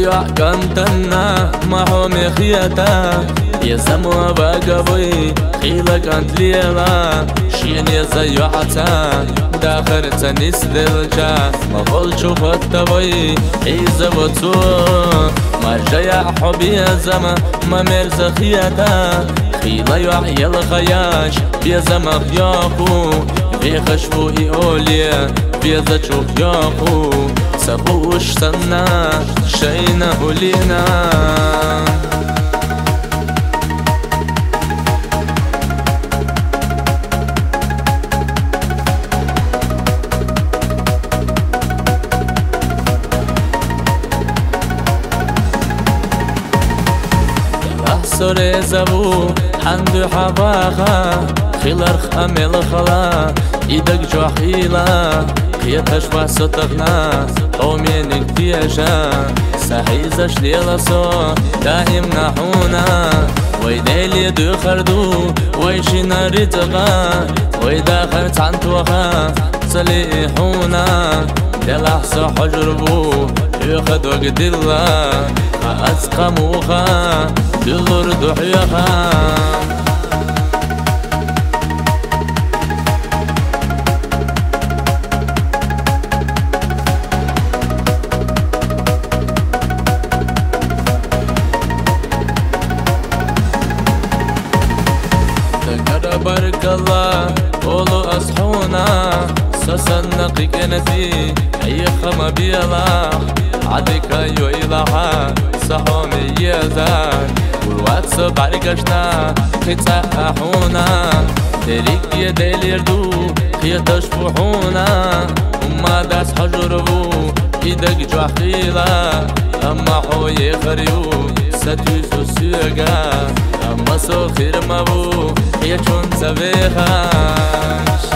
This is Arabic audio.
يوع كنتنا ما هو مخيتا يسمو باقبوي خيلا كانت ليلا شيني زي عتا داخر تنس دلجا ما قلتشو فتبوي إذا بطو ما جايا حبي زما ما مرز خيتا خيلا يوع يلغياش بيزما خياقو بيخشبو إيوليا بيزا تشوف ياقو سبوش سنا شينا هولينا سوري زبو حندو حباخا خيلر خامل خلا إيدك جوحيلا قيتش واسطغنا قومينك ديجا سحيزش ليلسو دائم نحونا ويديلي دو خردو ويشينا رتغا ويداخر تعنتوخا صليحونا دلحسو حجربو يخد وقت الله أسقموخا دلور دحيخا بارك الله قولوا أصحونا سسنقي كنتي أي خما بيلا عدك أيو إلها صحومي يزان والواتساب عرقشنا خيتساحونا ديريك يديل يردو خي تشبحونا وما داس حجربو إيدك جوحيلا أما حوي خريو ستيسو سيغا أما سو خير مبو هي چون سبيخاش